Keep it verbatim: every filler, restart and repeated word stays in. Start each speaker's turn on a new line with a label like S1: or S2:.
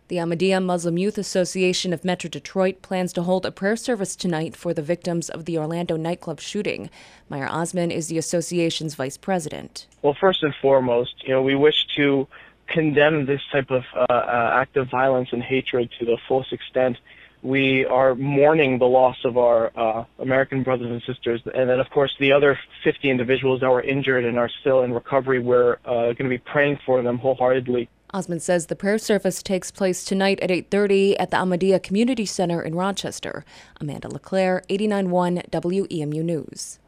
S1: The Ahmadiyya Muslim Youth Association of Metro Detroit plans to hold a prayer service tonight for the victims of the Orlando nightclub shooting. Meyer Osman is the association's vice president.
S2: Well, first and foremost, you know, we wish to condemn this type of uh, uh, act of violence and hatred to the fullest extent. We are mourning the loss of our uh, American brothers and sisters, and then, of course, the other fifty individuals that were injured and are still in recovery. We're uh, going to be praying for them wholeheartedly.
S1: Osman says the prayer service takes place tonight at eight thirty at the Ahmadiyya Community Center in Rochester. Amanda LeClaire, eighty-nine point one W E M U News.